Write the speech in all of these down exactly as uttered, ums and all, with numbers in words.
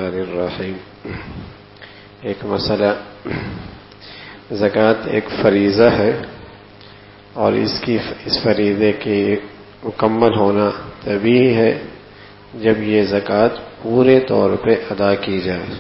الرحمن الرحیم. ایک مسئلہ، زکوٰۃ ایک فریضہ ہے اور اس کی اس فریضے کی مکمل ہونا تبھی ہے جب یہ زکوٰۃ پورے طور پہ ادا کی جائے،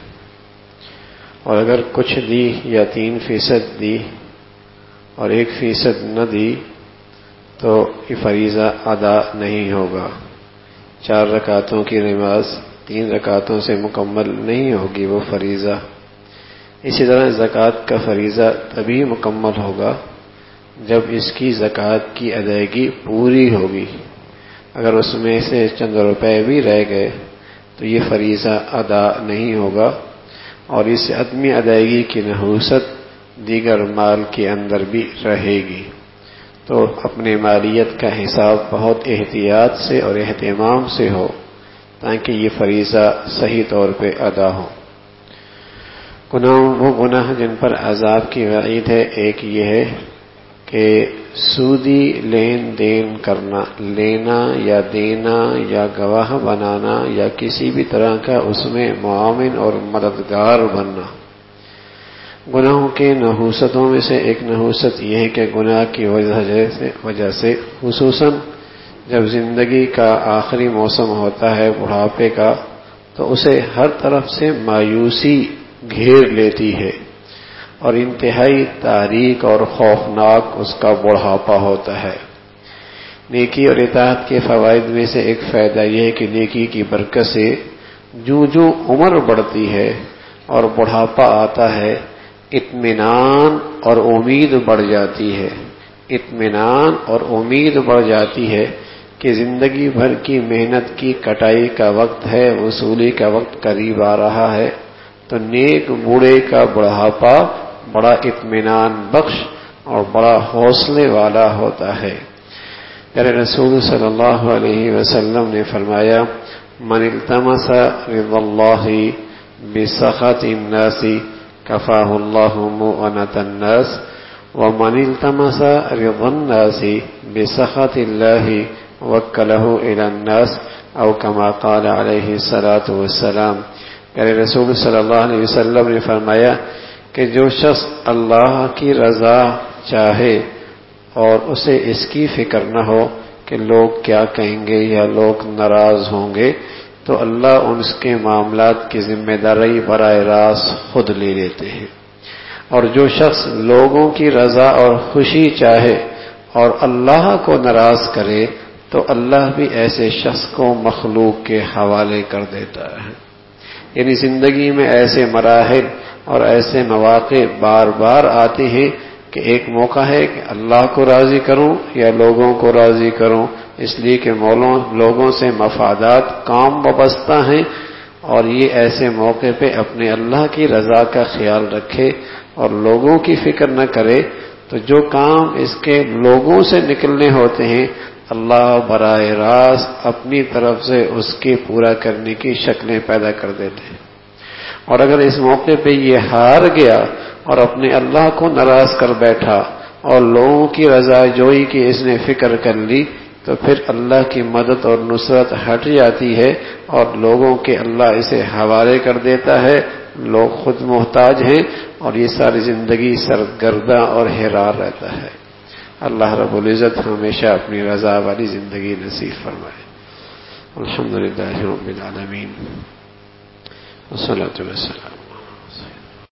اور اگر کچھ دی یا تین فیصد دی اور ایک فیصد نہ دی تو یہ فریضہ ادا نہیں ہوگا. چار رکعتوں کی نماز تین رکعتوں سے مکمل نہیں ہوگی وہ فریضہ. اسی طرح زکوٰۃ کا فریضہ تبھی مکمل ہوگا جب اس کی زکوٰۃ کی ادائیگی پوری ہوگی. اگر اس میں سے چند روپے بھی رہ گئے تو یہ فریضہ ادا نہیں ہوگا، اور اس عدمی ادائیگی کی نحوست دیگر مال کے اندر بھی رہے گی. تو اپنے مالیت کا حساب بہت احتیاط سے اور اہتمام سے ہو تاکہ یہ فریضہ صحیح طور پہ ادا ہو. گناہ وہ گناہ جن پر عذاب کی وعید ہے، ایک یہ ہے کہ سودی لین دین کرنا، لینا یا دینا یا گواہ بنانا یا کسی بھی طرح کا اس میں معاون اور مددگار بننا. گناہوں کے نحوستوں میں سے ایک نحوست یہ ہے کہ گناہ کی وجہ سے وجہ سے خصوصاً جب زندگی کا آخری موسم ہوتا ہے بڑھاپے کا، تو اسے ہر طرف سے مایوسی گھیر لیتی ہے اور انتہائی تاریک اور خوفناک اس کا بڑھاپا ہوتا ہے. نیکی اور اطاعت کے فوائد میں سے ایک فائدہ یہ ہے کہ نیکی کی برکت سے جو جو عمر بڑھتی ہے اور بڑھاپا آتا ہے، اطمینان اور امید بڑھ جاتی ہے. اطمینان اور امید بڑھ جاتی ہے کہ زندگی بھر کی محنت کی کٹائی کا وقت ہے، وصولی کا وقت قریب آ رہا ہے. تو نیک بوڑھے کا بڑھاپا بڑا اطمینان بخش اور بڑا حوصلے والا ہوتا ہے. پیارے رسول صلی اللہ علیہ وسلم نے فرمایا، من التمس رضا اللہ بسخط الناس کفاہ اللہ مؤنۃ الناس ومن التمس رضا الناس بسخط اللہ وکلہ الی الناس او کما قال علیہ الصلاۃ والسلام. پیارے رسول صلی اللہ علیہ وسلم نے فرمایا کہ جو شخص اللہ کی رضا چاہے اور اسے اس کی فکر نہ ہو کہ لوگ کیا کہیں گے یا لوگ ناراض ہوں گے، تو اللہ ان کے معاملات کی ذمہ داری براہ راست خود لے لیتے ہیں. اور جو شخص لوگوں کی رضا اور خوشی چاہے اور اللہ کو ناراض کرے تو اللہ بھی ایسے شخص کو مخلوق کے حوالے کر دیتا ہے. یعنی زندگی میں ایسے مراحل اور ایسے مواقع بار بار آتے ہیں کہ ایک موقع ہے کہ اللہ کو راضی کروں یا لوگوں کو راضی کروں، اس لیے کہ مولوں لوگوں سے مفادات کام وابستہ ہیں، اور یہ ایسے موقع پہ اپنے اللہ کی رضا کا خیال رکھے اور لوگوں کی فکر نہ کرے. تو جو کام اس کے لوگوں سے نکلنے ہوتے ہیں اللہ براہ راست اپنی طرف سے اس کے پورا کرنے کی شکلیں پیدا کر دیتے ہیں. اور اگر اس موقع پہ یہ ہار گیا اور اپنے اللہ کو ناراض کر بیٹھا اور لوگوں کی رضا جوئی کی اس نے فکر کر لی، تو پھر اللہ کی مدد اور نصرت ہٹ جاتی ہے اور لوگوں کے اللہ اسے حوالے کر دیتا ہے. لوگ خود محتاج ہیں اور یہ ساری زندگی سرگرداں اور حیران رہتا ہے. اللہ رب العزت ہمیشہ اپنی رضا والی زندگی نصیب فرمائے. الحمدللہ رب العالمین والصلاۃ والسلام